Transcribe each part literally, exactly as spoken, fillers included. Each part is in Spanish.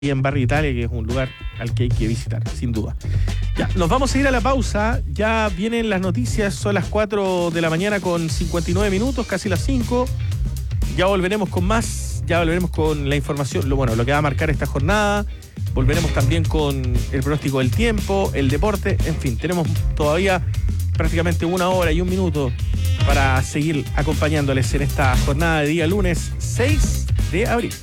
y en Barrio Italia, que es un lugar al que hay que visitar, sin duda. Ya, nos vamos a ir a la pausa. Ya vienen las noticias, son las cuatro de la mañana con cincuenta y nueve minutos, casi las cinco. Ya volveremos con más, ya volveremos con la información, lo bueno, lo que va a marcar esta jornada. Volveremos también con el pronóstico del tiempo, el deporte, en fin, tenemos todavía prácticamente una hora y un minuto para seguir acompañándoles en esta jornada de día lunes seis de abril.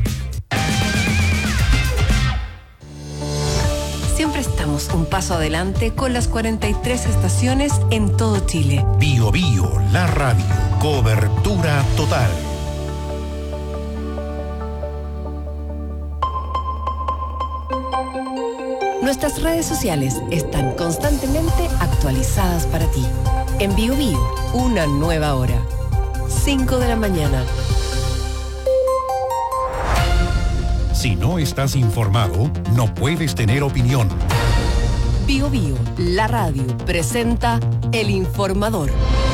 Siempre estamos un paso adelante con las cuarenta y tres estaciones en todo Chile. Bio Bio, la radio, cobertura total. Nuestras redes sociales están constantemente actualizadas para ti. En Bio Bio, una nueva hora. cinco de la mañana. Si no estás informado, no puedes tener opinión. Bio Bio, la radio, presenta El Informador.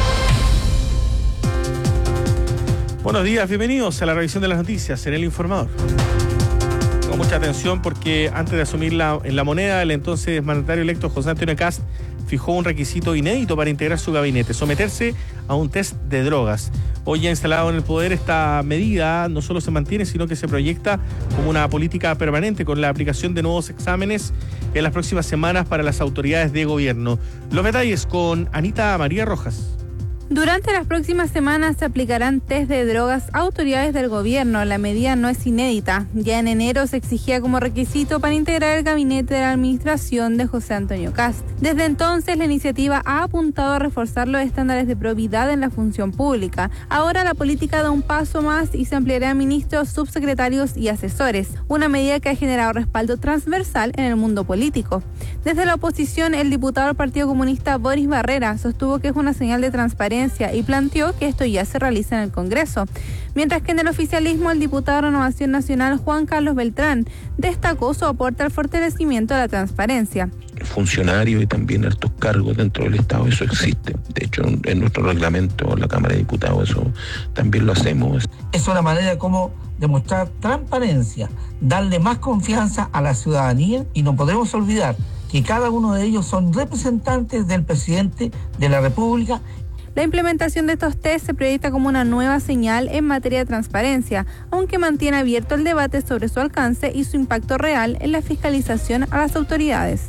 Buenos días, bienvenidos a la revisión de las noticias en El Informador. Con mucha atención porque antes de asumir la, en la moneda, el entonces mandatario electo José Antonio Kast fijó un requisito inédito para integrar su gabinete: someterse a un test de drogas. Hoy ya instalado en el poder, esta medida no solo se mantiene, sino que se proyecta como una política permanente con la aplicación de nuevos exámenes en las próximas semanas para las autoridades de gobierno. Los detalles con Anita María Rojas. Durante las próximas semanas se aplicarán test de drogas a autoridades del gobierno. La medida no es inédita. Ya en enero se exigía como requisito para integrar el gabinete de la administración de José Antonio Kast. Desde entonces, la iniciativa ha apuntado a reforzar los estándares de probidad en la función pública. Ahora la política da un paso más y se ampliará a ministros, subsecretarios y asesores, una medida que ha generado respaldo transversal en el mundo político. Desde la oposición, el diputado del Partido Comunista Boris Barrera sostuvo que es una señal de transparencia y planteó que esto ya se realiza en el Congreso. Mientras que en el oficialismo, el diputado de Renovación Nacional Juan Carlos Beltrán destacó su aporte al fortalecimiento de la transparencia. Funcionarios y también altos cargos dentro del Estado, eso existe. De hecho, en nuestro reglamento, en la Cámara de Diputados, eso también lo hacemos. Es una manera como demostrar transparencia, darle más confianza a la ciudadanía, y no podemos olvidar que cada uno de ellos son representantes del presidente de la República. La implementación de estos test se proyecta como una nueva señal en materia de transparencia, aunque mantiene abierto el debate sobre su alcance y su impacto real en la fiscalización a las autoridades.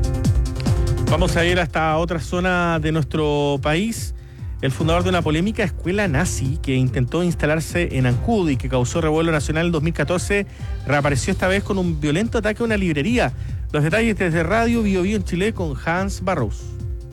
Vamos a ir hasta otra zona de nuestro país. El fundador de una polémica escuela nazi que intentó instalarse en Ancud y que causó revuelo nacional en dos mil catorce, reapareció esta vez con un violento ataque a una librería. Los detalles desde Radio Bio Bio en Chile con Hans Barrows.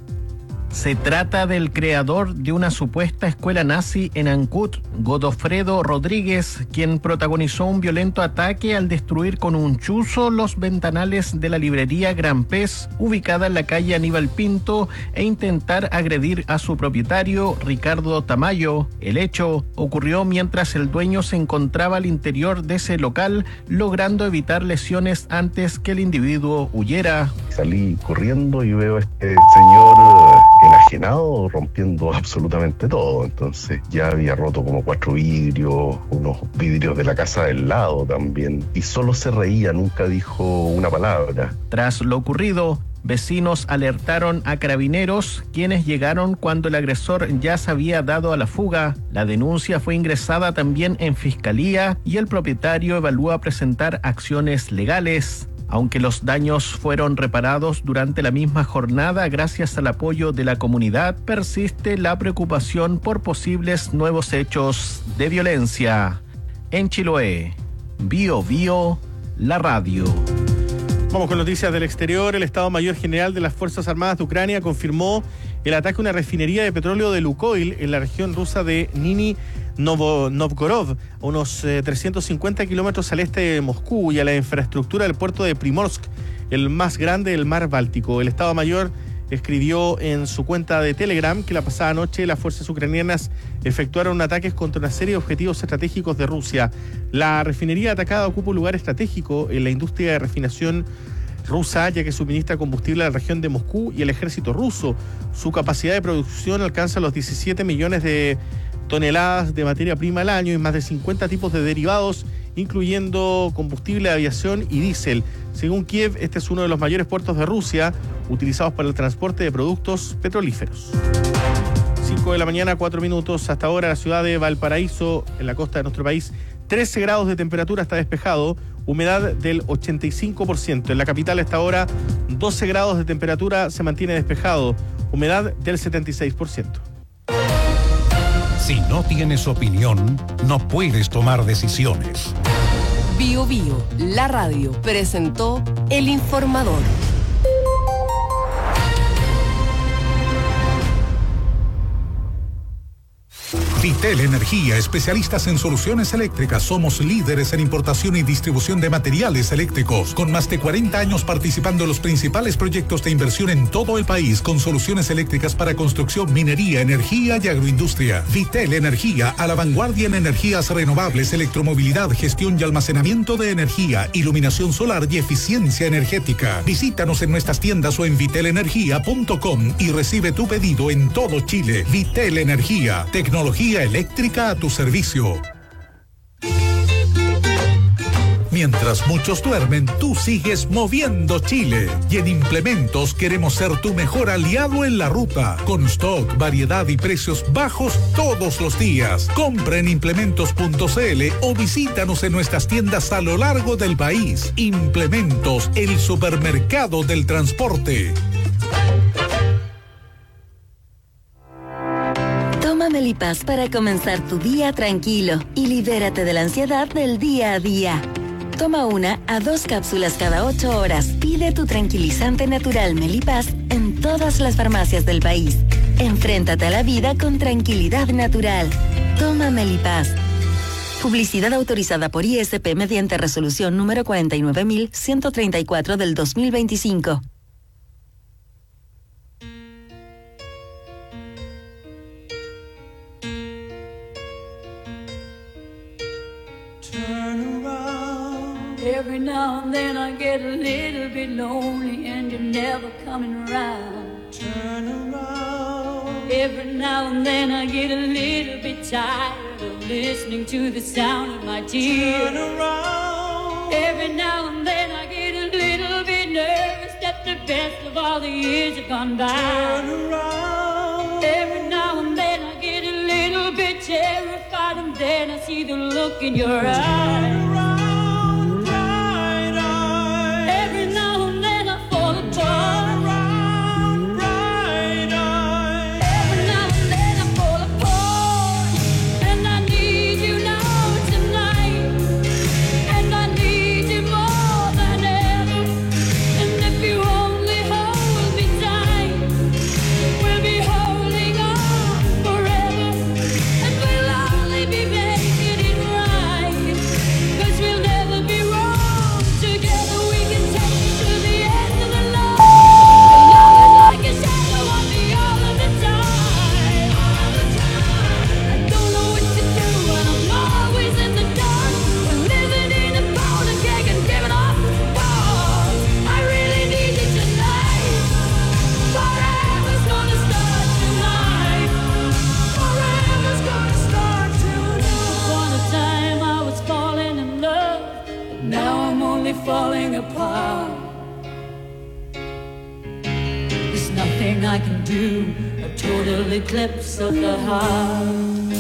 Se trata del creador de una supuesta escuela nazi en Ancud, Godofredo Rodríguez, quien protagonizó un violento ataque al destruir con un chuzo los ventanales de la librería Gran Pez, ubicada en la calle Aníbal Pinto, e intentar agredir a su propietario, Ricardo Tamayo. El hecho ocurrió mientras el dueño se encontraba al interior de ese local, logrando evitar lesiones antes que el individuo huyera. Salí corriendo y veo a este señor enajenado, rompiendo absolutamente todo. Entonces ya había roto como cuatro vidrios, unos vidrios de la casa del lado también, y solo se reía, nunca dijo una palabra. Tras lo ocurrido, vecinos alertaron a carabineros, quienes llegaron cuando el agresor ya se había dado a la fuga. La denuncia fue ingresada también en fiscalía y el propietario evalúa presentar acciones legales. Aunque los daños fueron reparados durante la misma jornada gracias al apoyo de la comunidad, persiste la preocupación por posibles nuevos hechos de violencia. En Chiloé, Bio Bio, la radio. Vamos con noticias del exterior. El Estado Mayor General de las Fuerzas Armadas de Ucrania confirmó el ataque a una refinería de petróleo de Lukoil en la región rusa de Nizhny Novgorod, a unos eh, trescientos cincuenta kilómetros al este de Moscú, y a la infraestructura del puerto de Primorsk, el más grande del mar Báltico. El Estado Mayor escribió en su cuenta de Telegram que la pasada noche las fuerzas ucranianas efectuaron ataques contra una serie de objetivos estratégicos de Rusia. La refinería atacada ocupa un lugar estratégico en la industria de refinación rusa, ya que suministra combustible a la región de Moscú y el ejército ruso. Su capacidad de producción alcanza los diecisiete millones de toneladas de materia prima al año y más de cincuenta tipos de derivados incluyendo combustible de aviación y diésel. Según Kiev, este es uno de los mayores puertos de Rusia utilizados para el transporte de productos petrolíferos. cinco de la mañana, cuatro minutos. Hasta ahora la ciudad de Valparaíso, en la costa de nuestro país, trece grados de temperatura, está despejado, humedad del ochenta y cinco por ciento. En la capital a esta hora, doce grados de temperatura, se mantiene despejado, humedad del setenta y seis por ciento. Si no tienes opinión, no puedes tomar decisiones. Bio Bio, la radio, presentó El Informador. Vitel Energía, especialistas en soluciones eléctricas. Somos líderes en importación y distribución de materiales eléctricos, con más de cuarenta años participando en los principales proyectos de inversión en todo el país, con soluciones eléctricas para construcción, minería, energía y agroindustria. Vitel Energía, a la vanguardia en energías renovables, electromovilidad, gestión y almacenamiento de energía, iluminación solar y eficiencia energética. Visítanos en nuestras tiendas o en vitel energía punto com y recibe tu pedido en todo Chile. Vitel Energía, tecnología eléctrica a tu servicio. Mientras muchos duermen, tú sigues moviendo Chile. Y en Implementos queremos ser tu mejor aliado en la ruta. Con stock, variedad y precios bajos todos los días. Compra en implementos punto cl o visítanos en nuestras tiendas a lo largo del país. Implementos, el supermercado del transporte. Toma Melipaz para comenzar tu día tranquilo y libérate de la ansiedad del día a día. Toma una a dos cápsulas cada ocho horas. Pide tu tranquilizante natural Melipaz en todas las farmacias del país. Enfréntate a la vida con tranquilidad natural. Toma Melipaz. Publicidad autorizada por I S P mediante resolución número cuarenta y nueve mil ciento treinta y cuatro del dos mil veinticinco. Every now and then I get a little bit lonely and you're never coming around. Turn around. Every now and then I get a little bit tired of listening to the sound of my tears. Turn around. Every now and then I get a little bit nervous that the best of all the years have gone by. Turn around. Every now and then I get a little bit terrified and then I see the look in your eyes. Falling apart. There's nothing I can do, a total eclipse of the heart.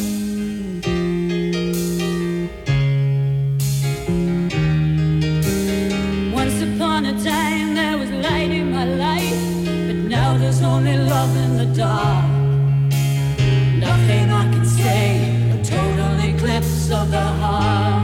Once upon a time there was light in my life, but now there's only love in the dark. Nothing I can say, a total eclipse of the heart.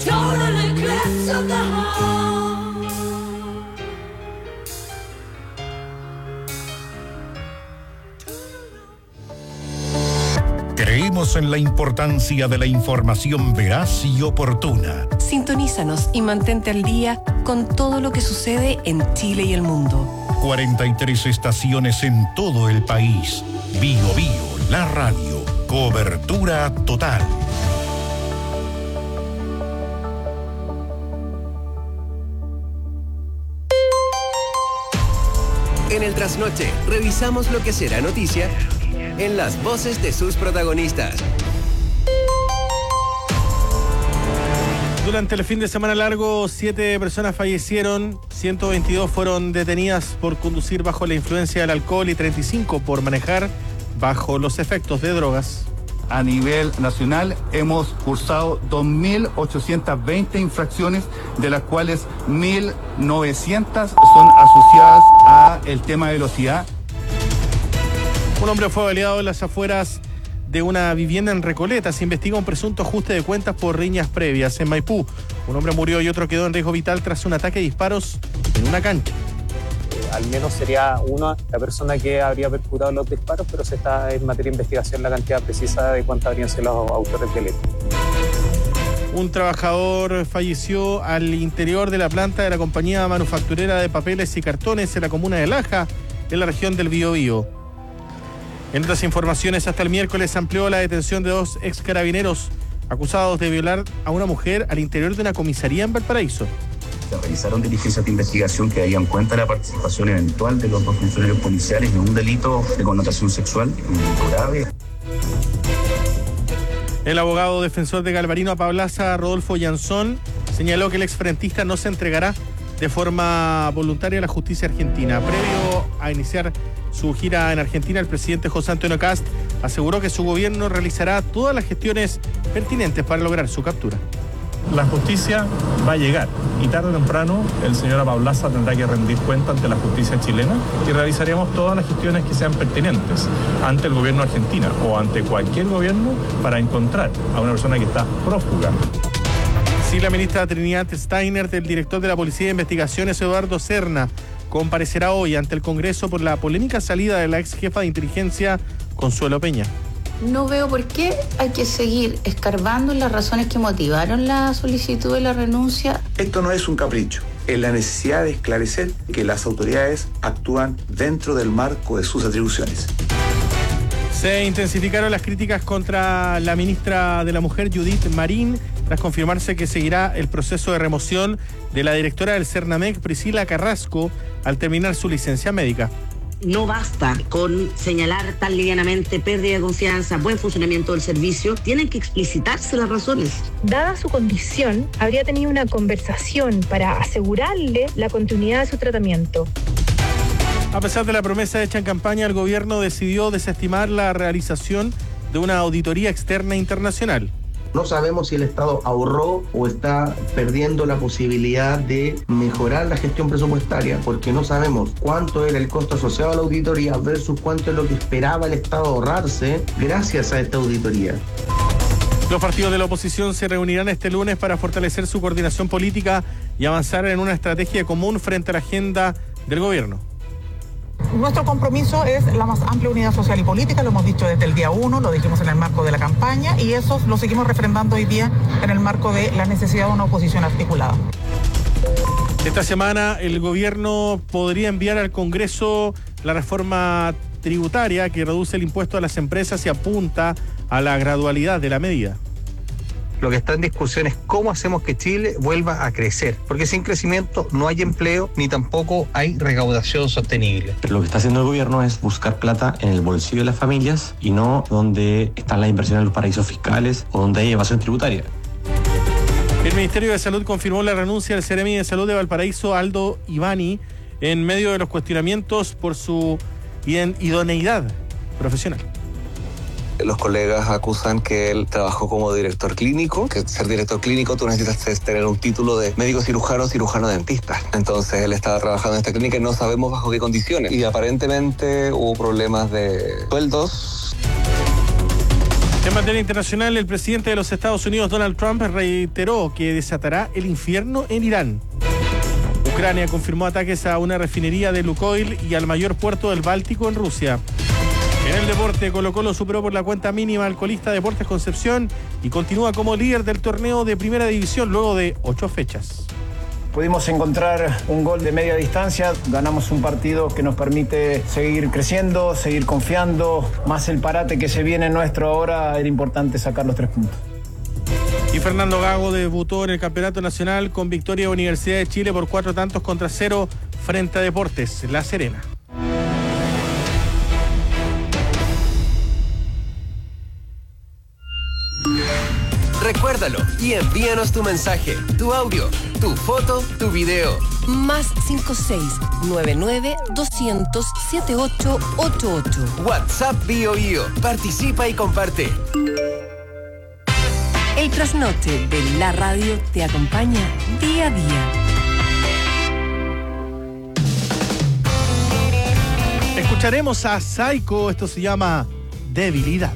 total eclipse of the heart. Creemos en la importancia de la información veraz y oportuna. Sintonízanos y mantente al día con todo lo que sucede en Chile y el mundo. cuarenta y tres estaciones en todo el país. Bio Bio, la radio. Cobertura total. En el trasnoche, revisamos lo que será noticia en las voces de sus protagonistas. Durante el fin de semana largo, siete personas fallecieron, ciento veintidós fueron detenidas por conducir bajo la influencia del alcohol y treinta y cinco por manejar bajo los efectos de drogas. A nivel nacional hemos cursado dos mil ochocientas veinte infracciones, de las cuales mil novecientas son asociadas a el tema de velocidad. Un hombre fue baleado en las afueras de una vivienda en Recoleta. Se investiga un presunto ajuste de cuentas por riñas previas. En Maipú, un hombre murió y otro quedó en riesgo vital tras un ataque de disparos en una cancha. Eh, al menos sería una la persona que habría percutado los disparos, pero se está en materia de investigación la cantidad precisa de cuántos habrían sido los autores del hecho. Un trabajador falleció al interior de la planta de la compañía manufacturera de papeles y cartones en la comuna de Laja, en la región del Biobío. En otras informaciones, hasta el miércoles amplió la detención de dos ex carabineros acusados de violar a una mujer al interior de una comisaría en Valparaíso. Se realizaron diligencias de investigación que darían cuenta de la participación eventual de los dos funcionarios policiales en un delito de connotación sexual, un delito grave. El abogado defensor de Galvarino Apablaza, Rodolfo Yanzón, señaló que el exfrentista no se entregará de forma voluntaria a la justicia argentina. Previo a iniciar su gira en Argentina, el presidente José Antonio Kast aseguró que su gobierno realizará todas las gestiones pertinentes para lograr su captura. La justicia va a llegar y tarde o temprano el señor Apablaza tendrá que rendir cuenta ante la justicia chilena y realizaremos todas las gestiones que sean pertinentes ante el gobierno argentino o ante cualquier gobierno para encontrar a una persona que está prófuga. Sí, la ministra Trinidad Steiner, del director de la Policía de Investigaciones, Eduardo Serna, comparecerá hoy ante el Congreso por la polémica salida de la ex jefa de inteligencia, Consuelo Peña. No veo por qué hay que seguir escarbando en las razones que motivaron la solicitud de la renuncia. Esto no es un capricho, es la necesidad de esclarecer que las autoridades actúan dentro del marco de sus atribuciones. Se intensificaron las críticas contra la ministra de la Mujer, Judith Marín, tras confirmarse que seguirá el proceso de remoción de la directora del Cernamec, Priscila Carrasco, al terminar su licencia médica. No basta con señalar tan livianamente pérdida de confianza, buen funcionamiento del servicio, tienen que explicitarse las razones. Dada su condición, habría tenido una conversación para asegurarle la continuidad de su tratamiento. A pesar de la promesa hecha en campaña, el gobierno decidió desestimar la realización de una auditoría externa internacional. No sabemos si el Estado ahorró o está perdiendo la posibilidad de mejorar la gestión presupuestaria, porque no sabemos cuánto era el costo asociado a la auditoría versus cuánto es lo que esperaba el Estado ahorrarse gracias a esta auditoría. Los partidos de la oposición se reunirán este lunes para fortalecer su coordinación política y avanzar en una estrategia común frente a la agenda del gobierno. Nuestro compromiso es la más amplia unidad social y política, lo hemos dicho desde el día uno, lo dijimos en el marco de la campaña y eso lo seguimos refrendando hoy día en el marco de la necesidad de una oposición articulada. Esta semana el gobierno podría enviar al Congreso la reforma tributaria que reduce el impuesto a las empresas y apunta a la gradualidad de la medida. Lo que está en discusión es cómo hacemos que Chile vuelva a crecer, porque sin crecimiento no hay empleo ni tampoco hay recaudación sostenible. Pero lo que está haciendo el gobierno es buscar plata en el bolsillo de las familias y no donde están las inversiones en los paraísos fiscales o donde hay evasión tributaria. El Ministerio de Salud confirmó la renuncia del Seremi de Salud de Valparaíso, Aldo Ivani, en medio de los cuestionamientos por su idoneidad profesional. Los colegas acusan que él trabajó como director clínico, que ser director clínico tú necesitas tener un título de médico cirujano o cirujano dentista. Entonces él estaba trabajando en esta clínica y no sabemos bajo qué condiciones. Y aparentemente hubo problemas de sueldos. En materia internacional, el presidente de los Estados Unidos, Donald Trump, reiteró que desatará el infierno en Irán. Ucrania confirmó ataques a una refinería de Lukoil y al mayor puerto del Báltico en Rusia. En el deporte, Colo-Colo superó por la cuenta mínima al colista Deportes Concepción y continúa como líder del torneo de Primera División luego de ocho fechas. Pudimos encontrar un gol de media distancia, ganamos un partido que nos permite seguir creciendo, seguir confiando, más el parate que se viene nuestro ahora, era importante sacar los tres puntos. Y Fernando Gago debutó en el Campeonato Nacional con victoria de Universidad de Chile por cuatro tantos contra cero frente a Deportes La Serena. Recuérdalo y envíanos tu mensaje, tu audio, tu foto, tu video. Más cinco seis nueve nueve dos cero cero siete ocho ocho ocho. WhatsApp Bio Bio. Participa y comparte. El trasnoche de la radio te acompaña día a día. Escucharemos a Saiko, esto se llama Debilidad.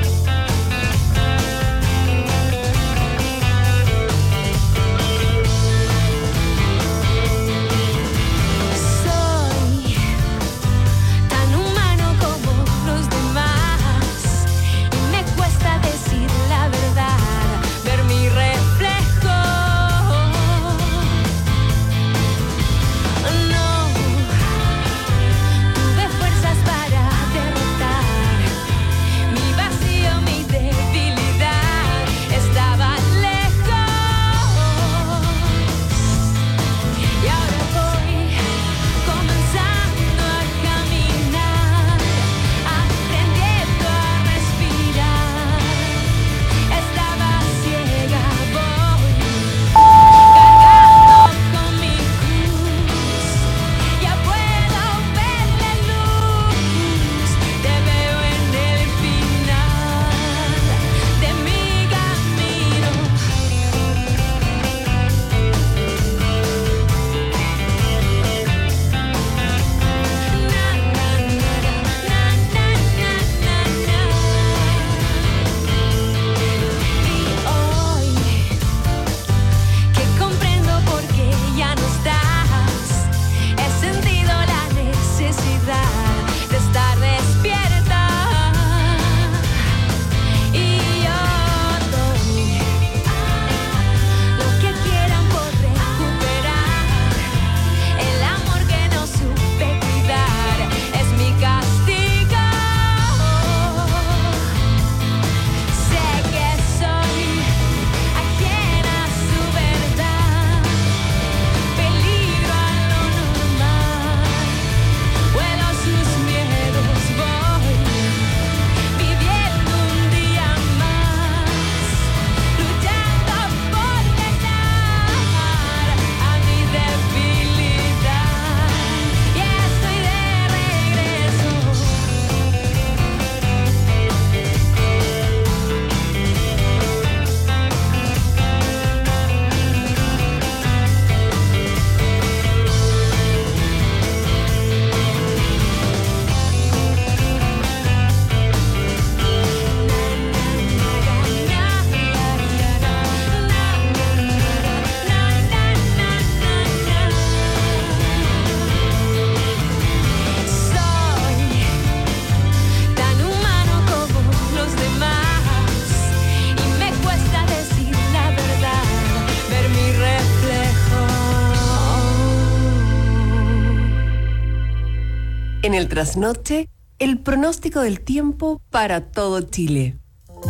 En el trasnoche, el pronóstico del tiempo para todo Chile.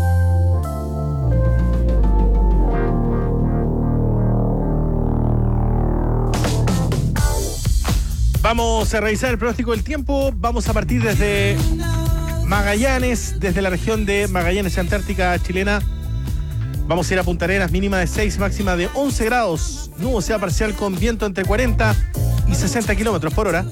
Vamos a revisar el pronóstico del tiempo. Vamos a partir desde Magallanes, desde la región de Magallanes, Antártica chilena. Vamos a ir a Punta Arenas, mínima de seis, máxima de once grados. Nubosidad parcial con viento entre cuarenta y sesenta kilómetros por hora.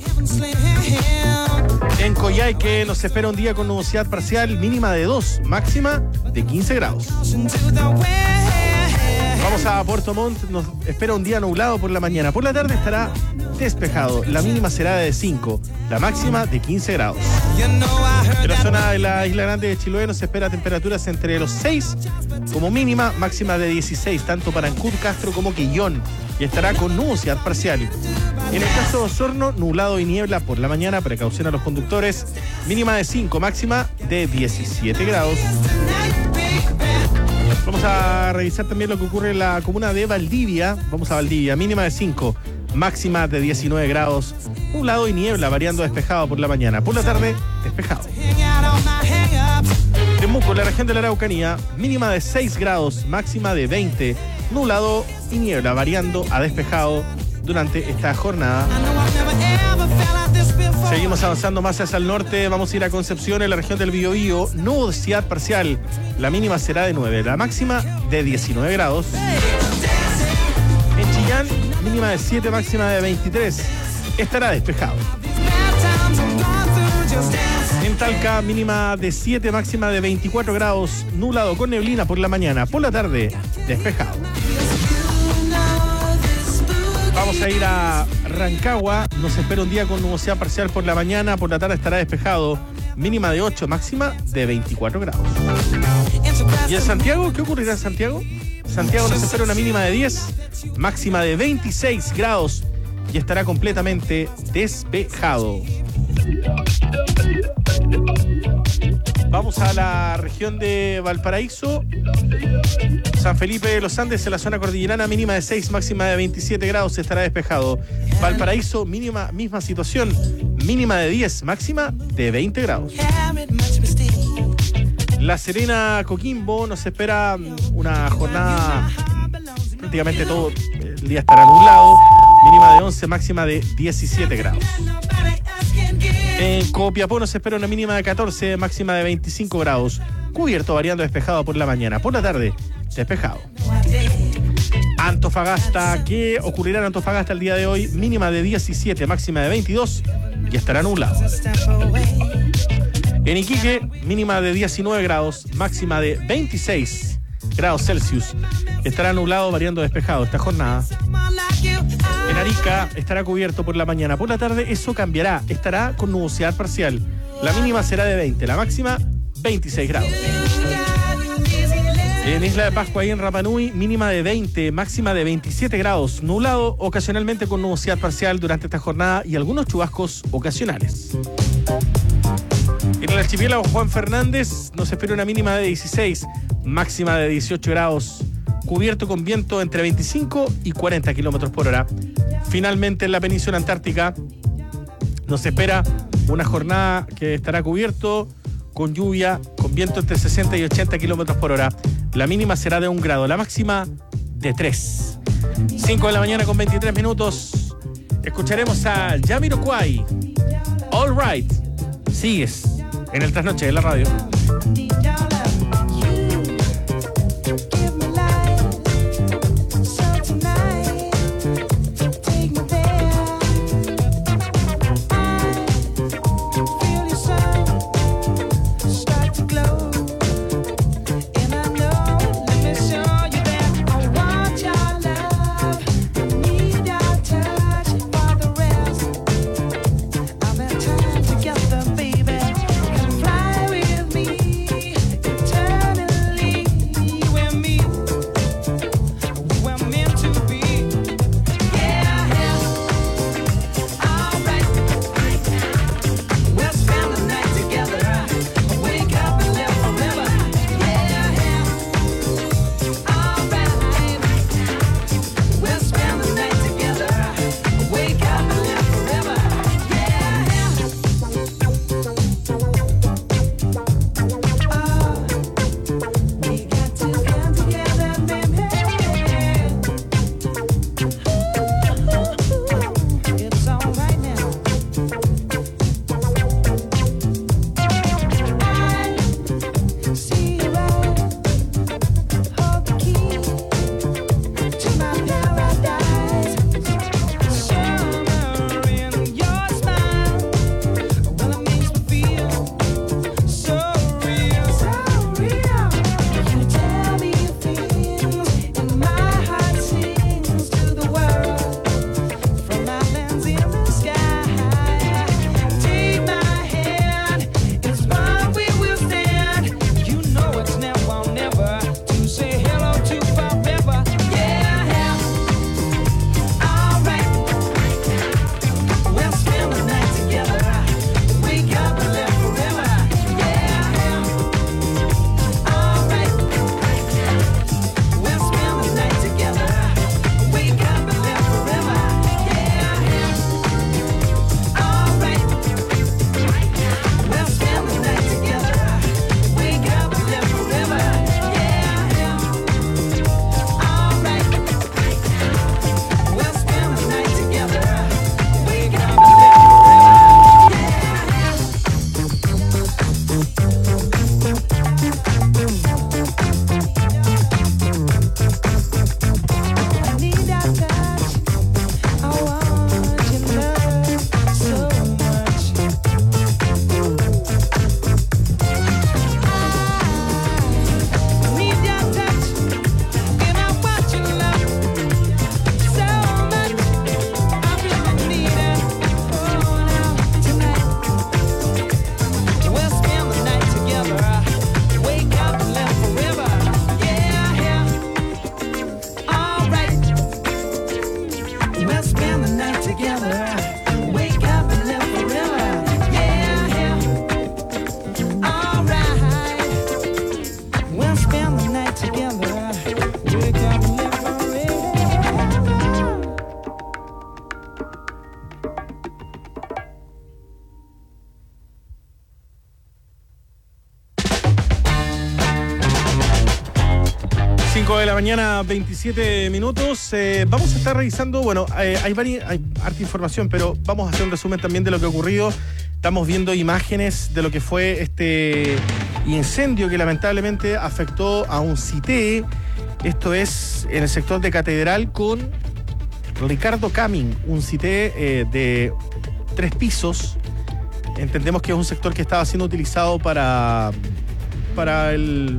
En Coyhaique nos espera un día con nubosidad parcial, mínima de dos, máxima de quince grados. Vamos a Puerto Montt, nos espera un día nublado por la mañana. Por la tarde estará despejado. La mínima será de cinco, la máxima de quince grados. En la zona de la Isla Grande de Chiloé nos espera temperaturas entre los seis como mínima, máxima de dieciséis, tanto para Ancud, Castro como Quillón, y estará con nubosidad parcial. En el caso de Osorno, nublado y niebla por la mañana, precaución a los conductores, mínima de cinco, máxima de diecisiete grados. Vamos a revisar también lo que ocurre en la comuna de Valdivia. Vamos a Valdivia, mínima de cinco, máxima de diecinueve grados, nublado y niebla, variando despejado por la mañana. Por la tarde, despejado. Temuco, la región de la Araucanía, mínima de seis grados, máxima de veinte, nublado y niebla, variando a despejado durante esta jornada. Seguimos avanzando más hacia el norte. Vamos a ir a Concepción, en la región del Biobío. Nubosidad parcial. La mínima será de nueve, la máxima de diecinueve grados. En Chillán, mínima de siete, máxima de veintitrés. Estará despejado. En Talca, mínima de siete, máxima de veinticuatro grados. Nublado con neblina por la mañana. Por la tarde, despejado. Vamos a ir a Rancagua. Nos espera un día con nubosidad parcial por la mañana. Por la tarde estará despejado. Mínima de ocho, máxima de veinticuatro grados. ¿Y en Santiago? ¿Qué ocurrirá en Santiago? Santiago nos espera una mínima de diez, máxima de veintiséis grados y estará completamente despejado. Vamos a la región de Valparaíso. San Felipe de los Andes, en la zona cordillerana, mínima de seis, máxima de veintisiete grados, estará despejado. Valparaíso, mínima, misma situación, mínima de diez, máxima de veinte grados. La Serena, Coquimbo, nos espera una jornada, prácticamente todo el día estará nublado, mínima de once, máxima de diecisiete grados. En Copiapó nos espera una mínima de catorce, máxima de veinticinco grados. Cubierto, variando despejado por la mañana. Por la tarde, despejado. Antofagasta, ¿qué ocurrirá en Antofagasta el día de hoy? Mínima de diecisiete, máxima de veintidós y estará nublado. En Iquique, mínima de diecinueve grados, máxima de veintiséis grados Celsius. Estará nublado, variando despejado esta jornada. En Arica estará cubierto por la mañana. Por la tarde eso cambiará. Estará con nubosidad parcial. La mínima será de veinte, la máxima veintiséis grados. En Isla de Pascua y en Rapa Nui, mínima de veinte, máxima de veintisiete grados. Nublado, ocasionalmente con nubosidad parcial durante esta jornada y algunos chubascos ocasionales. En el archipiélago Juan Fernández nos espera una mínima de dieciséis, máxima de dieciocho grados. Cubierto con viento entre veinticinco y cuarenta kilómetros por hora. Finalmente, en la península antártica nos espera una jornada que estará cubierto con lluvia, con viento entre sesenta y ochenta kilómetros por hora. La mínima será de un grado, la máxima de tres. cinco de la mañana con veintitrés minutos. Escucharemos a Jamiroquai. All Right. Sigues en el Trasnoche de la radio. Together, baby, and fly with me. la mañana, veintisiete minutos. Eh, vamos a estar revisando, bueno, eh, hay, vari, hay harta información, pero vamos a hacer un resumen también de lo que ha ocurrido. Estamos viendo imágenes de lo que fue este incendio que lamentablemente afectó a un C I T E. Esto es en el sector de Catedral con Ricardo Camin, un C I T E eh, de tres pisos. Entendemos que es un sector que estaba siendo utilizado para, para el...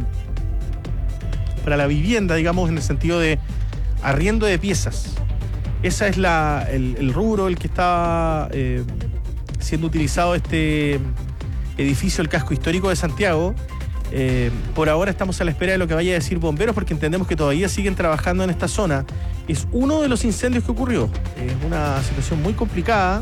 para la vivienda, digamos, en el sentido de arriendo de piezas. Esa es la, el, el rubro, el que está eh, siendo utilizado este edificio, el casco histórico de Santiago. Eh, por ahora estamos a la espera de lo que vaya a decir bomberos, porque entendemos que todavía siguen trabajando en esta zona. Es uno de los incendios que ocurrió. Es una situación muy complicada,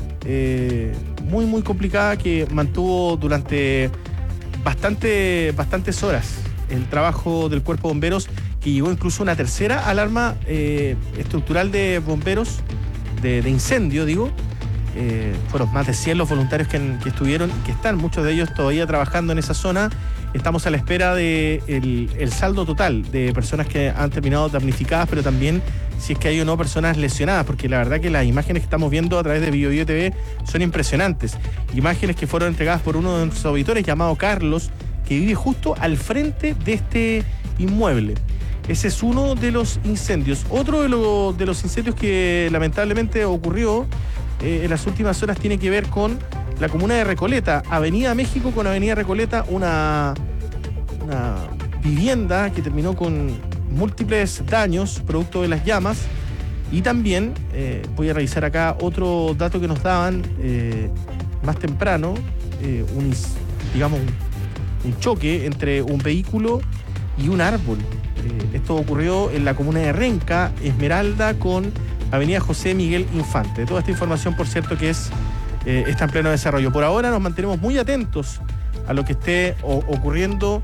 eh, muy, muy complicada, que mantuvo durante bastante, bastantes horas el trabajo del cuerpo de bomberos, que llegó incluso una tercera alarma eh, estructural de bomberos, de, de incendio, digo. Eh, fueron más de cien los voluntarios que, que estuvieron y que están, muchos de ellos todavía trabajando en esa zona. Estamos a la espera de el, el saldo total de personas que han terminado damnificadas, pero también si es que hay o no personas lesionadas, porque la verdad que las imágenes que estamos viendo a través de Bio Bio T V son impresionantes. Imágenes que fueron entregadas por uno de nuestros auditores llamado Carlos, que vive justo al frente de este inmueble. Ese es uno de los incendios. Otro de, lo, de los incendios que lamentablemente ocurrió eh, en las últimas horas tiene que ver con la comuna de Recoleta, Avenida México con Avenida Recoleta, una, una vivienda que terminó con múltiples daños producto de las llamas. Y también eh, voy a revisar acá otro dato que nos daban eh, más temprano, eh, un, digamos, un, un choque entre un vehículo y un árbol. Eh, esto ocurrió en la comuna de Renca, Esmeralda, con Avenida José Miguel Infante. Toda esta información, por cierto, que es eh, está en pleno desarrollo. Por ahora nos mantenemos muy atentos a lo que esté o, ocurriendo,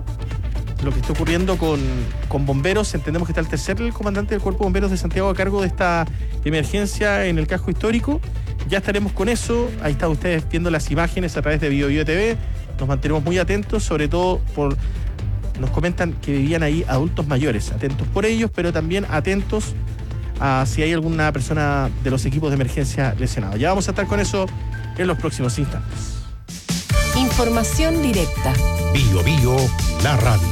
lo que esté ocurriendo con, con bomberos. Entendemos que está el tercer el comandante del Cuerpo de Bomberos de Santiago a cargo de esta emergencia en el casco histórico. Ya estaremos con eso. Ahí están ustedes viendo las imágenes a través de Bio Bio T V. Nos mantenemos muy atentos, sobre todo por... Nos comentan que vivían ahí adultos mayores. Atentos por ellos, pero también atentos a si hay alguna persona de los equipos de emergencia lesionada. Ya vamos a estar con eso en los próximos instantes. Información directa. Bio Bio, la radio.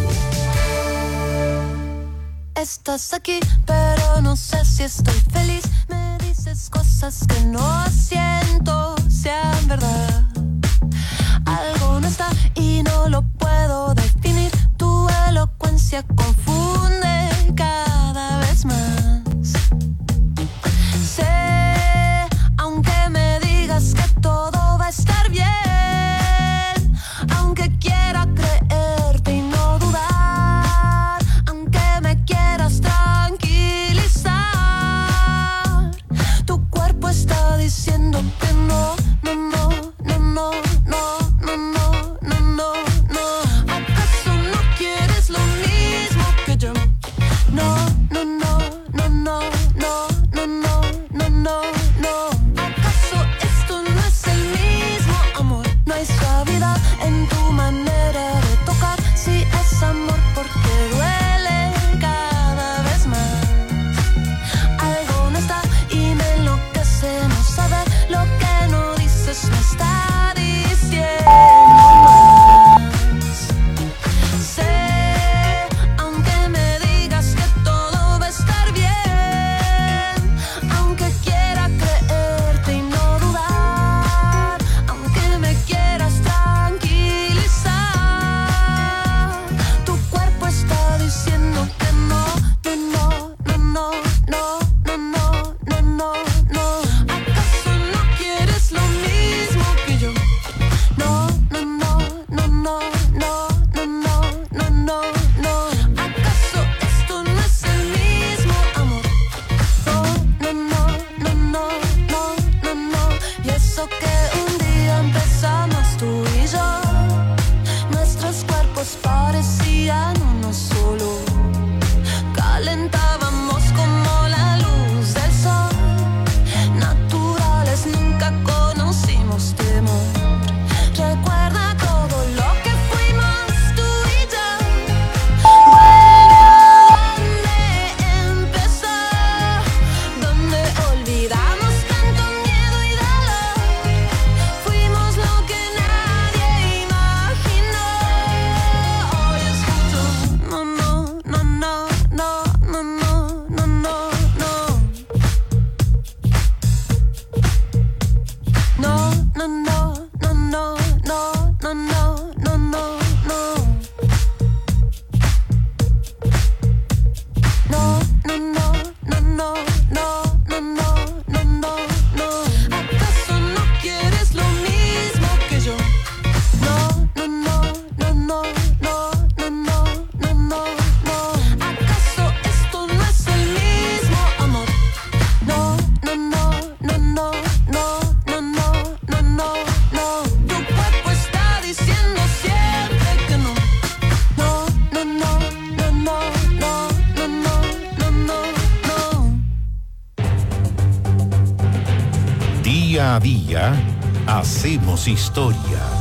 Estás aquí, pero no sé si estoy feliz. Me dices cosas que no siento sean verdad. Algo no está y no lo puedo definir. Tu elocuencia confunde cada vez más. Sé, aunque me digas que todo va a estar bien, aunque quiera creerte y no dudar, aunque me quieras tranquilizar, tu cuerpo está diciendo que no, no, no, no, no, no, no, no, no, no. ¿Acaso no quieres lo mismo que Día a día, hacemos historia.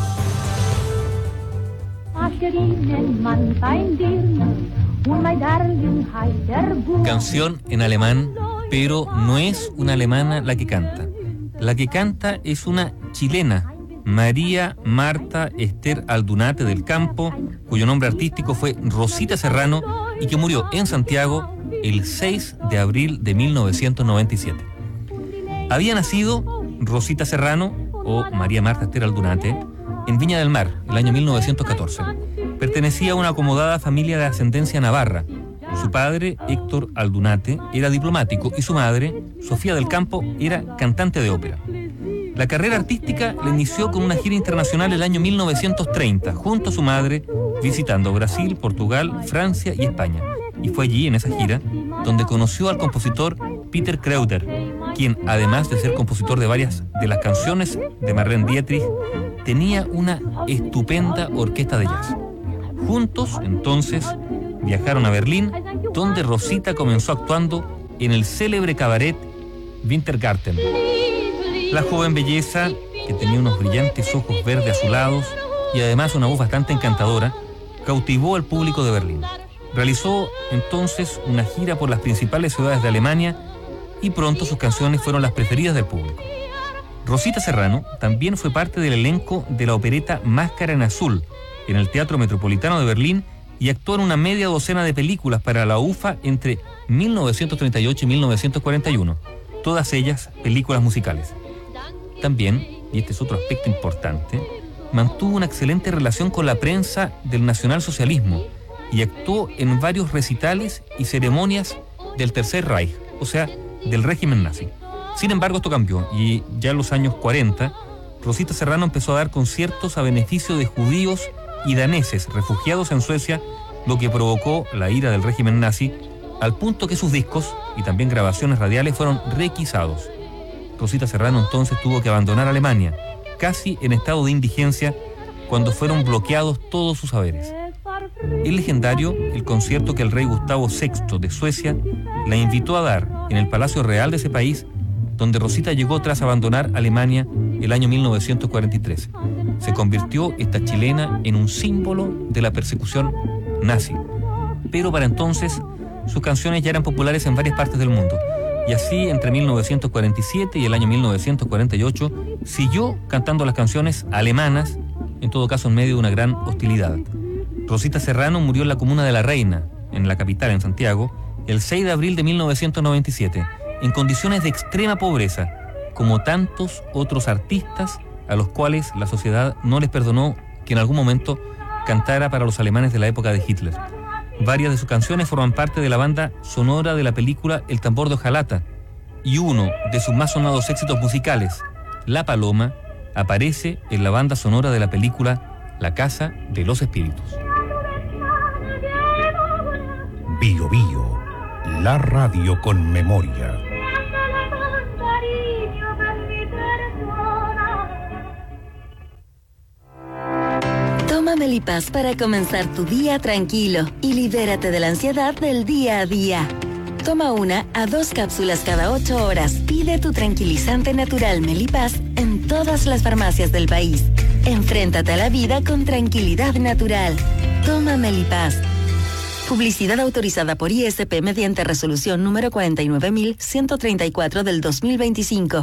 Canción en alemán, pero no es una alemana la que canta. La que canta es una chilena, María Marta Esther Aldunate del Campo, cuyo nombre artístico fue Rosita Serrano y que murió en Santiago el seis de abril de mil novecientos noventa y siete. Había nacido Rosita Serrano, o María Marta Esther Aldunate, en Viña del Mar, el año mil novecientos catorce. Pertenecía a una acomodada familia de ascendencia navarra. Su padre, Héctor Aldunate, era diplomático y su madre, Sofía del Campo, era cantante de ópera. La carrera artística la inició con una gira internacional el año mil novecientos treinta, junto a su madre, visitando Brasil, Portugal, Francia y España. Y fue allí, en esa gira, donde conoció al compositor Peter Kreuder, quien, además de ser compositor de varias de las canciones de Marlene Dietrich, tenía una estupenda orquesta de jazz. Juntos, entonces, viajaron a Berlín, donde Rosita comenzó actuando en el célebre cabaret Wintergarten. La joven belleza, que tenía unos brillantes ojos verde azulados y además una voz bastante encantadora, cautivó al público de Berlín. Realizó entonces una gira por las principales ciudades de Alemania y pronto sus canciones fueron las preferidas del público. Rosita Serrano también fue parte del elenco de la opereta Máscara en Azul en el Teatro Metropolitano de Berlín y actuó en una media docena de películas para la U F A entre mil novecientos treinta y ocho y mil novecientos cuarenta y uno, todas ellas películas musicales. También, y este es otro aspecto importante, mantuvo una excelente relación con la prensa del nacionalsocialismo y actuó en varios recitales y ceremonias del Tercer Reich, o sea, del régimen nazi. Sin embargo, esto cambió y ya en los años cuarenta, Rosita Serrano empezó a dar conciertos a beneficio de judíos y daneses refugiados en Suecia, lo que provocó la ira del régimen nazi, al punto que sus discos y también grabaciones radiales fueron requisados. Rosita Serrano entonces tuvo que abandonar Alemania, casi en estado de indigencia, cuando fueron bloqueados todos sus saberes. Es legendario el concierto que el rey Gustavo sexto de Suecia la invitó a dar en el Palacio Real de ese país, donde Rosita llegó tras abandonar Alemania el año mil novecientos cuarenta y tres. Se convirtió esta chilena en un símbolo de la persecución nazi. Pero para entonces, sus canciones ya eran populares en varias partes del mundo. Y así, entre mil novecientos cuarenta y siete y el año mil novecientos cuarenta y ocho, siguió cantando las canciones alemanas, en todo caso en medio de una gran hostilidad. Rosita Serrano murió en la comuna de La Reina, en la capital, en Santiago, el seis de abril de mil novecientos noventa y siete, en condiciones de extrema pobreza, como tantos otros artistas a los cuales la sociedad no les perdonó que en algún momento cantara para los alemanes de la época de Hitler. Varias de sus canciones forman parte de la banda sonora de la película El tambor de hojalata, y uno de sus más sonados éxitos musicales, La Paloma, aparece en la banda sonora de la película La Casa de los Espíritus. Bio Bio, la radio con memoria. Toma Melipaz para comenzar tu día tranquilo y libérate de la ansiedad del día a día. Toma una a dos cápsulas cada ocho horas. Pide tu tranquilizante natural Melipaz en todas las farmacias del país. Enfréntate a la vida con tranquilidad natural. Toma Melipaz. Publicidad autorizada por I S P mediante resolución número cuarenta y nueve mil ciento treinta y cuatro del dos mil veinticinco.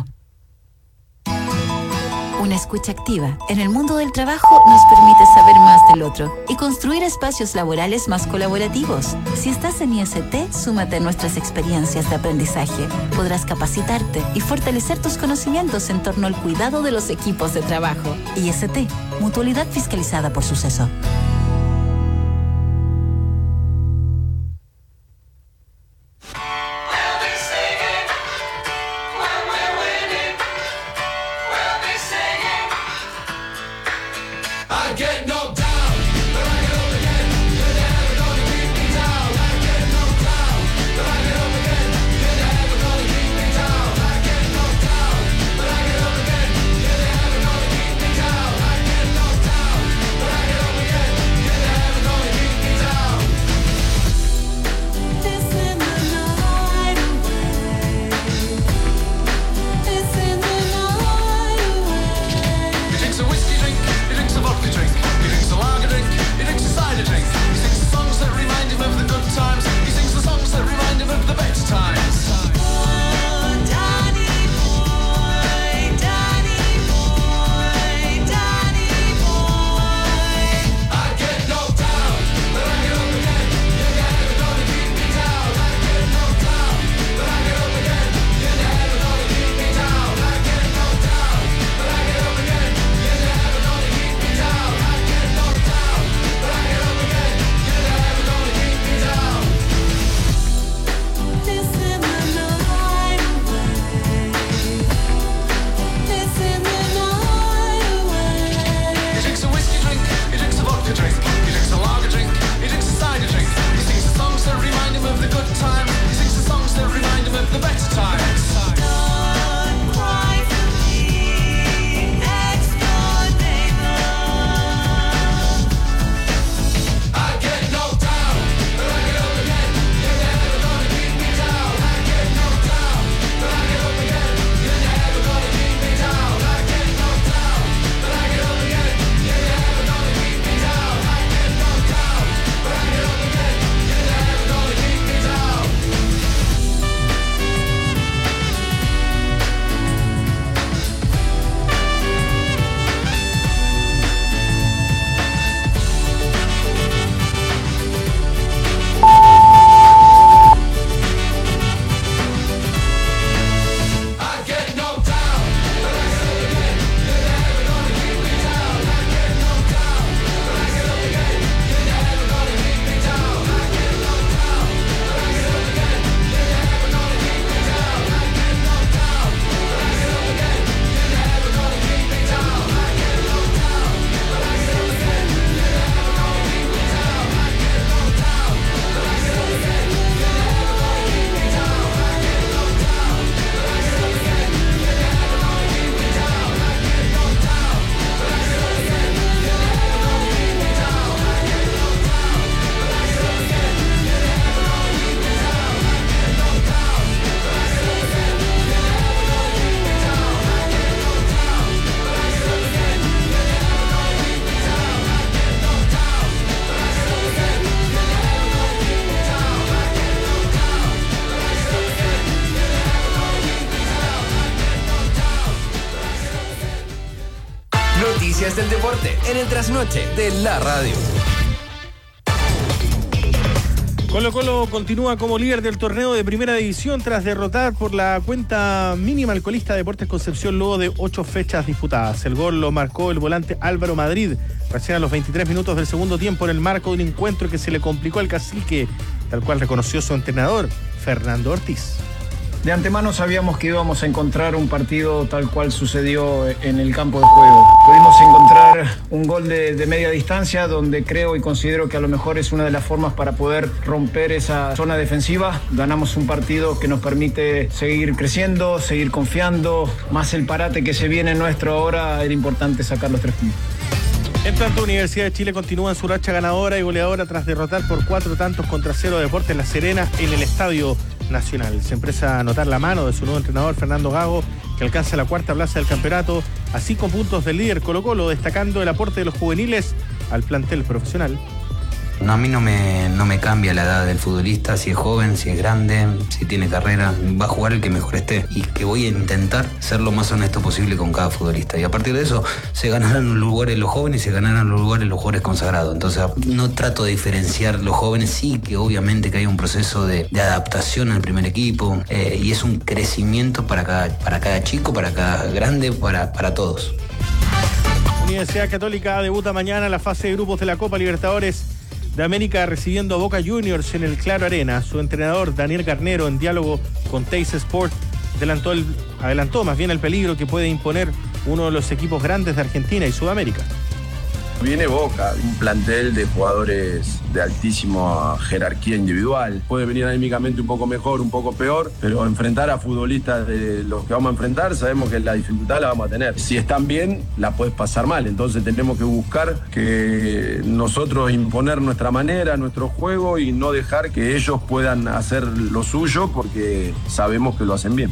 Una escucha activa en el mundo del trabajo nos permite saber más del otro y construir espacios laborales más colaborativos. Si estás en I S T, súmate a nuestras experiencias de aprendizaje. Podrás capacitarte y fortalecer tus conocimientos en torno al cuidado de los equipos de trabajo. I S T, mutualidad fiscalizada por Suceso. better times. Noticias del deporte en el trasnoche de la radio. Colo Colo continúa como líder del torneo de primera división tras derrotar por la cuenta mínima al colista Deportes Concepción luego de ocho fechas disputadas. El gol lo marcó el volante Álvaro Madrid recién a los veintitrés minutos del segundo tiempo en el marco de un encuentro que se le complicó al cacique, tal cual reconoció su entrenador, Fernando Ortiz. De antemano sabíamos que íbamos a encontrar un partido tal cual sucedió en el campo de juego. Pudimos encontrar un gol de, de media distancia donde creo y considero que a lo mejor es una de las formas para poder romper esa zona defensiva. Ganamos un partido que nos permite seguir creciendo, seguir confiando, más el parate que se viene nuestro ahora, era importante sacar los tres puntos. En tanto, Universidad de Chile continúa en su racha ganadora y goleadora tras derrotar por cuatro tantos contra cero Deportes La Serena en el Estadio Nacional. Se empieza a notar la mano de su nuevo entrenador Fernando Gago, que alcanza la cuarta plaza del campeonato, a cinco puntos del líder Colo Colo, destacando el aporte de los juveniles al plantel profesional. No, a mí no me, no me cambia la edad del futbolista, si es joven, si es grande, si tiene carrera, va a jugar el que mejor esté. Y que voy a intentar ser lo más honesto posible con cada futbolista. Y a partir de eso, se ganarán los lugares los jóvenes y se ganarán los lugares los jugadores consagrados. Entonces, no trato de diferenciar los jóvenes, sí que obviamente que hay un proceso de, de adaptación al primer equipo, eh, y es un crecimiento para cada, para cada chico, para cada grande, para, para todos. Universidad Católica debuta mañana en la fase de grupos de la Copa Libertadores de América recibiendo a Boca Juniors en el Claro Arena. Su entrenador Daniel Garnero, en diálogo con Teis Sport, adelantó, el, adelantó más bien el peligro que puede imponer uno de los equipos grandes de Argentina y Sudamérica. Viene Boca, un plantel de jugadores de altísima jerarquía individual. Puede venir anímicamente un poco mejor, un poco peor, pero enfrentar a futbolistas de los que vamos a enfrentar, sabemos que la dificultad la vamos a tener. Si están bien, la puedes pasar mal. Entonces tenemos que buscar que nosotros imponer nuestra manera, nuestro juego y no dejar que ellos puedan hacer lo suyo porque sabemos que lo hacen bien.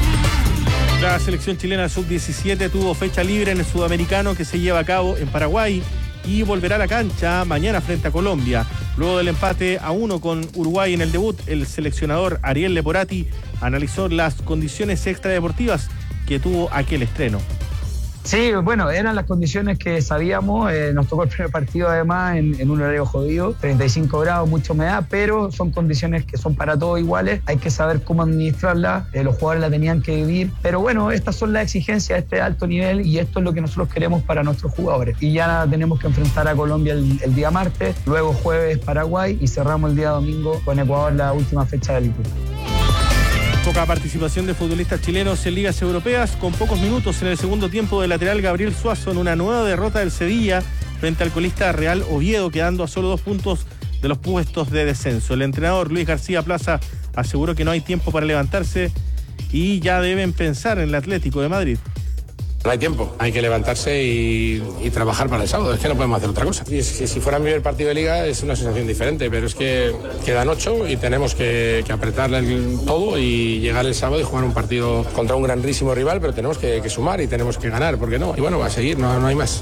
La selección chilena sub diecisiete tuvo fecha libre en el Sudamericano que se lleva a cabo en Paraguay y volverá a la cancha mañana frente a Colombia. Luego del empate a uno con Uruguay en el debut, el seleccionador Ariel Leporati analizó las condiciones extradeportivas que tuvo aquel estreno. Sí, bueno, eran las condiciones que sabíamos, eh, nos tocó el primer partido además en, en un horario jodido, treinta y cinco grados, mucha humedad, pero son condiciones que son para todos iguales, hay que saber cómo administrarlas, eh, los jugadores la tenían que vivir, pero bueno, estas son las exigencias de este alto nivel y esto es lo que nosotros queremos para nuestros jugadores. Y ya tenemos que enfrentar a Colombia el, el día martes, luego jueves Paraguay y cerramos el día domingo con Ecuador la última fecha del grupo. Poca participación de futbolistas chilenos en ligas europeas, con pocos minutos en el segundo tiempo del lateral Gabriel Suazo en una nueva derrota del Sevilla frente al colista Real Oviedo, quedando a solo dos puntos de los puestos de descenso. El entrenador Luis García Plaza aseguró que no hay tiempo para levantarse y ya deben pensar en el Atlético de Madrid. No hay tiempo, hay que levantarse y, y trabajar para el sábado, es que no podemos hacer otra cosa. Y es que si fuera mi primer partido de liga es una sensación diferente, pero es que quedan ocho y tenemos que, que apretarle el todo y llegar el sábado y jugar un partido contra un grandísimo rival, pero tenemos que, que sumar y tenemos que ganar, ¿por qué no? Y bueno, va a seguir, no, no hay más.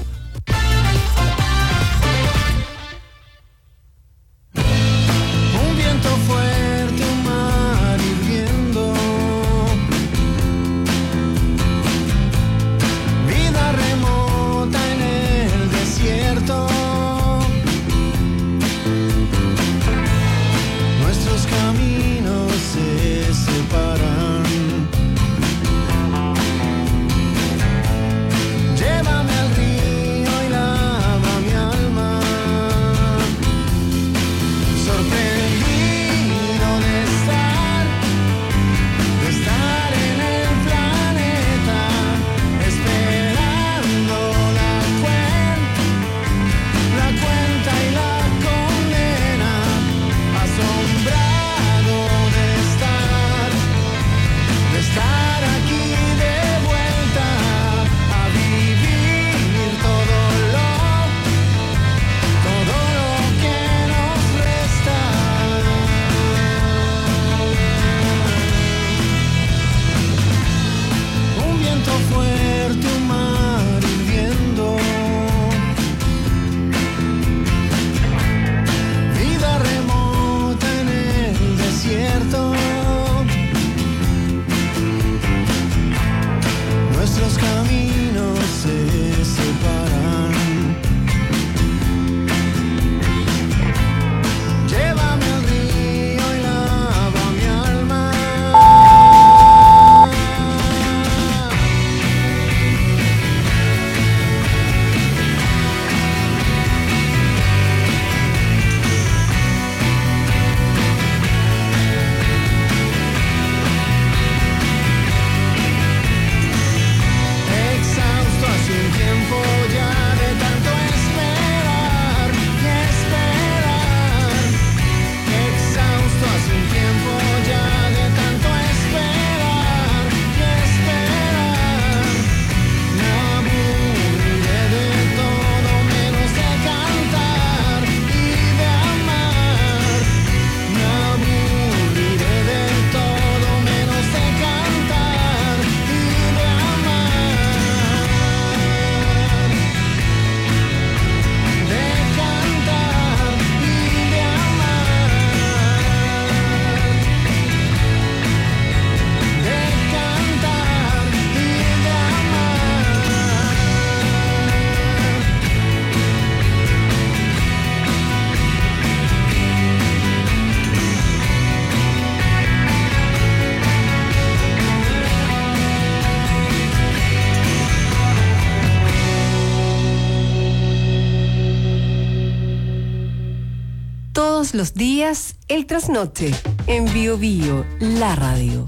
Los días, el trasnoche, en Bio Bio, la radio.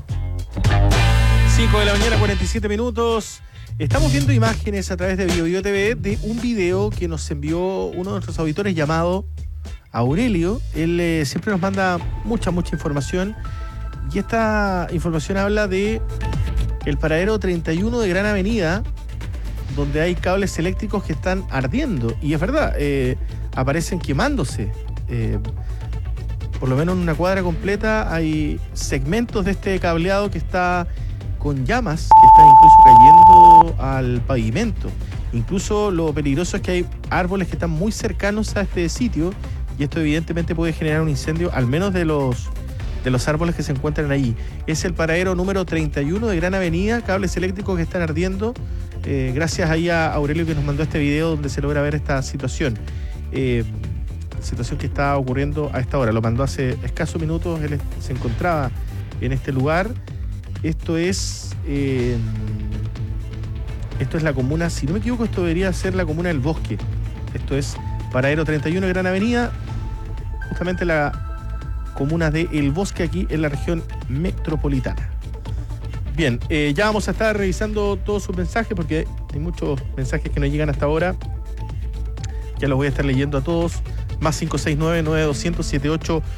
cinco de la mañana, cuarenta y siete minutos. Estamos viendo imágenes a través de Bio Bio T V de un video que nos envió uno de nuestros auditores llamado Aurelio. Él eh, siempre nos manda mucha, mucha información. Y esta información habla de el paradero treinta y uno de Gran Avenida, donde hay cables eléctricos que están ardiendo. Y es verdad, eh, aparecen quemándose. Eh, por lo menos en una cuadra completa hay segmentos de este cableado que está con llamas, que están incluso cayendo al pavimento. Incluso lo peligroso es que hay árboles que están muy cercanos a este sitio y esto evidentemente puede generar un incendio, al menos de los, de los árboles que se encuentran allí. Es el paradero número treinta y uno de Gran Avenida, cables eléctricos que están ardiendo. Eh, gracias ahí a Aurelio que nos mandó este video donde se logra ver esta situación. Eh, situación que está ocurriendo a esta hora. Lo mandó hace escasos minutos, él se encontraba en este lugar. Esto es eh, esto es la comuna, si no me equivoco, esto debería ser la comuna del Bosque. Esto es paradero treinta y uno de Gran Avenida, justamente la comuna de El Bosque, aquí en la región metropolitana. Bien, eh, ya vamos a estar revisando todos sus mensajes porque hay muchos mensajes que nos llegan hasta ahora. Ya los voy a estar leyendo a todos. Más cinco seis nueve, nueve dos cero cero, siete ocho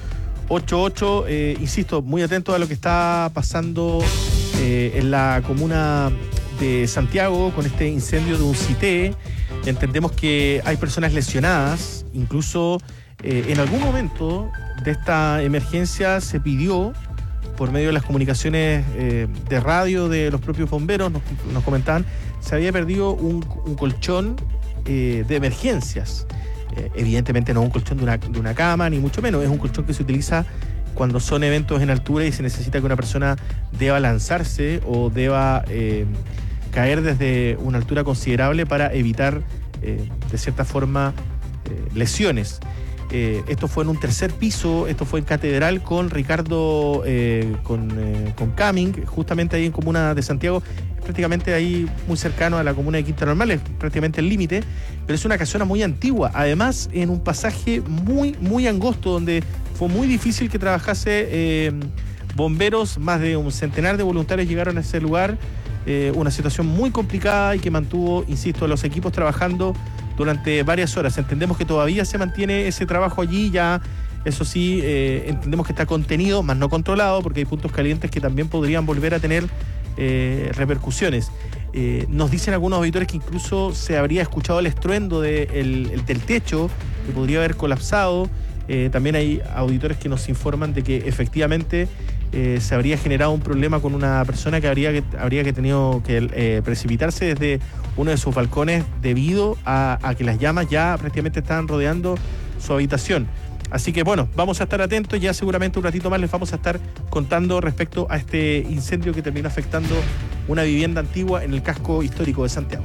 ocho ocho, eh, insisto, muy atento a lo que está pasando eh, en la comuna de Santiago con este incendio de un CITE. Entendemos que hay personas lesionadas, incluso eh, en algún momento de esta emergencia se pidió por medio de las comunicaciones eh, de radio de los propios bomberos, nos, nos comentaban, se había perdido un, un colchón eh, de emergencias. Eh, evidentemente no un colchón de una, de una cama, ni mucho menos, es un colchón que se utiliza cuando son eventos en altura y se necesita que una persona deba lanzarse o deba eh, caer desde una altura considerable para evitar, eh, de cierta forma, eh, lesiones. Eh, esto fue en un tercer piso, esto fue en Catedral con Ricardo, eh, con, eh, con Cumming, justamente ahí en Comuna de Santiago, prácticamente ahí muy cercano a la Comuna de Quinta Normal, es prácticamente el límite, pero es una casona muy antigua, además en un pasaje muy, muy angosto, donde fue muy difícil que trabajase eh, bomberos, más de un centenar de voluntarios llegaron a ese lugar, eh, una situación muy complicada y que mantuvo, insisto, los equipos trabajando durante varias horas. Entendemos que todavía se mantiene ese trabajo allí, ya eso sí, eh, entendemos que está contenido, más no controlado, porque hay puntos calientes que también podrían volver a tener eh, repercusiones. Eh, nos dicen algunos auditores que incluso se habría escuchado el estruendo de el, el, del techo, que podría haber colapsado. Eh, también hay auditores que nos informan de que efectivamente eh, se habría generado un problema con una persona que habría que, habría que tenido que eh, precipitarse desde uno de sus balcones debido a, a que las llamas ya prácticamente estaban rodeando su habitación. Así que bueno, vamos a estar atentos, ya seguramente un ratito más les vamos a estar contando respecto a este incendio que terminó afectando una vivienda antigua en el casco histórico de Santiago.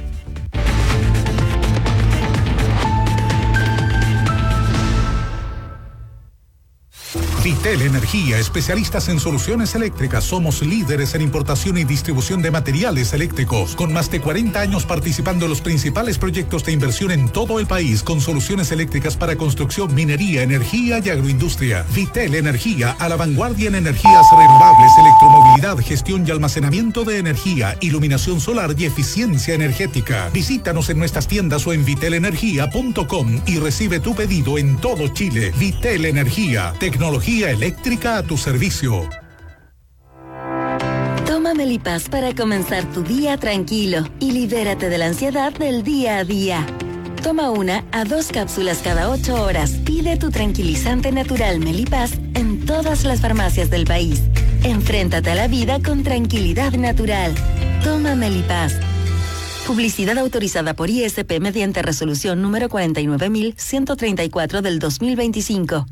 Vitel Energía, especialistas en soluciones eléctricas. Somos líderes en importación y distribución de materiales eléctricos, con más de cuarenta años participando en los principales proyectos de inversión en todo el país, con soluciones eléctricas para construcción, minería, energía y agroindustria. Vitel Energía, a la vanguardia en energías renovables, electromovilidad, gestión y almacenamiento de energía, iluminación solar y eficiencia energética. Visítanos en nuestras tiendas o en vitel energía punto com y recibe tu pedido en todo Chile. Vitel Energía, tecnología eléctrica a tu servicio. Toma Melipaz para comenzar tu día tranquilo y libérate de la ansiedad del día a día. Toma una a dos cápsulas cada ocho horas. Pide tu tranquilizante natural Melipaz en todas las farmacias del país. Enfréntate a la vida con tranquilidad natural. Toma Melipaz. Publicidad autorizada por I S P mediante resolución número cuarenta y nueve mil ciento treinta y cuatro del dos mil veinticinco.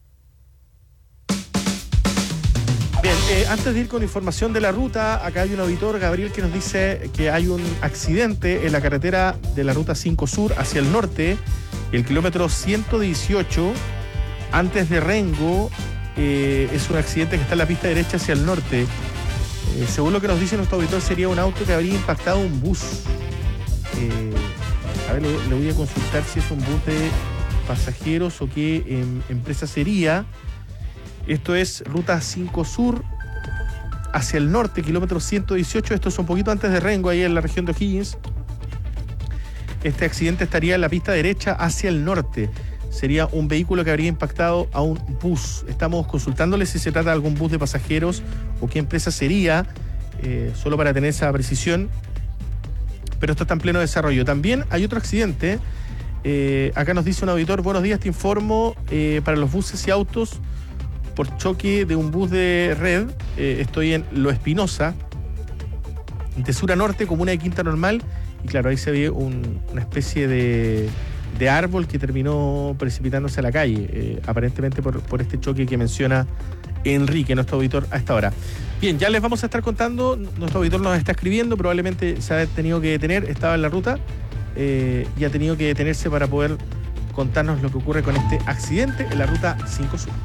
Bien, eh, antes de ir con información de la ruta, acá hay un auditor, Gabriel, que nos dice que hay un accidente en la carretera de la ruta cinco Sur hacia el norte, el kilómetro ciento dieciocho, antes de Rengo. Eh, es un accidente que está en la pista derecha hacia el norte. Eh, según lo que nos dice nuestro auditor, sería un auto que habría impactado un bus. Eh, a ver, le, le voy a consultar si es un bus de pasajeros o qué eh, empresa sería. Esto es ruta cinco Sur hacia el norte, kilómetro ciento dieciocho. Esto es un poquito antes de Rengo, ahí en la región de O'Higgins. Este accidente estaría en la pista derecha hacia el norte. Sería un vehículo que habría impactado a un bus. Estamos consultándole si se trata de algún bus de pasajeros o qué empresa sería, eh, solo para tener esa precisión. Pero esto está en pleno desarrollo. También hay otro accidente. Eh, acá nos dice un auditor: buenos días, te informo eh, para los buses y autos por choque de un bus de red. Eh, estoy en Lo Espinosa, de sur a norte, comuna de Quinta Normal, y claro, ahí se ve un, una especie de, de árbol que terminó precipitándose a la calle, eh, aparentemente por, por este choque que menciona Enrique, nuestro auditor, a esta hora. Bien, ya les vamos a estar contando, nuestro auditor nos está escribiendo, probablemente se ha tenido que detener, estaba en la ruta, eh, y ha tenido que detenerse para poder contarnos lo que ocurre con este accidente en la ruta cinco Sur.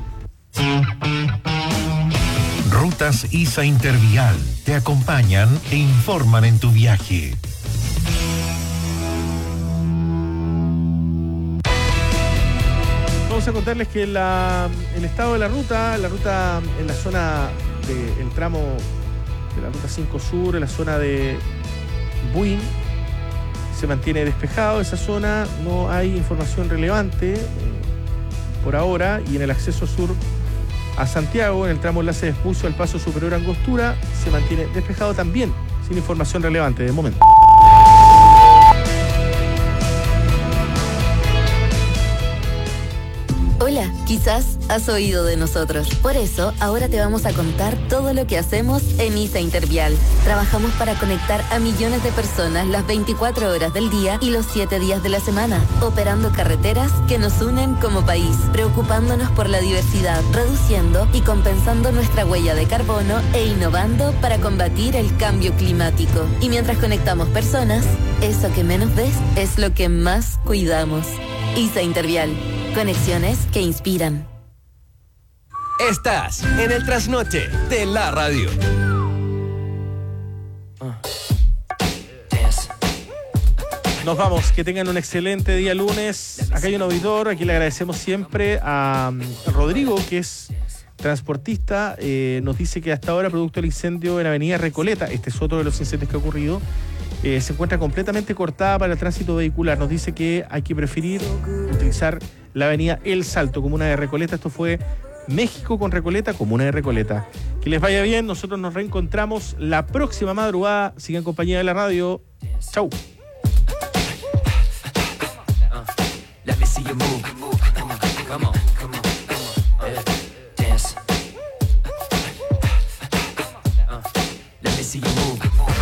Rutas I S A Intervial te acompañan e informan en tu viaje. Vamos a contarles que la, el estado de la ruta, la ruta en la zona del tramo de la ruta cinco Sur, en la zona de Buin, se mantiene despejado. Esa zona no hay información relevante eh, por ahora, y en el acceso sur a Santiago, en el tramo enlace de Espucio al paso superior Angostura, se mantiene despejado también, sin información relevante de momento. Hola, quizás has oído de nosotros. Por eso, ahora te vamos a contar todo lo que hacemos en ISA Intervial. Trabajamos para conectar a millones de personas las veinticuatro horas del día y los siete días de la semana, operando carreteras que nos unen como país, preocupándonos por la diversidad, reduciendo y compensando nuestra huella de carbono e innovando para combatir el cambio climático. Y mientras conectamos personas, eso que menos ves es lo que más cuidamos. ISA Intervial. Conexiones que inspiran. Estás en el trasnoche de la radio. Nos vamos, que tengan un excelente día lunes. Acá hay un auditor, aquí le agradecemos siempre a Rodrigo, que es transportista. Eh, nos dice que hasta ahora, producto del incendio en Avenida Recoleta, este es otro de los incendios que ha ocurrido, Eh, se encuentra completamente cortada para el tránsito vehicular. Nos dice que hay que preferir utilizar la avenida El Salto, comuna de Recoleta. Esto fue México con Recoleta, comuna de Recoleta. Que les vaya bien, nosotros nos reencontramos la próxima madrugada. Sigan en compañía de la radio. Chau. Let me see you move. Come on, come on, come on, come on. Dance. Uh, let me see you move.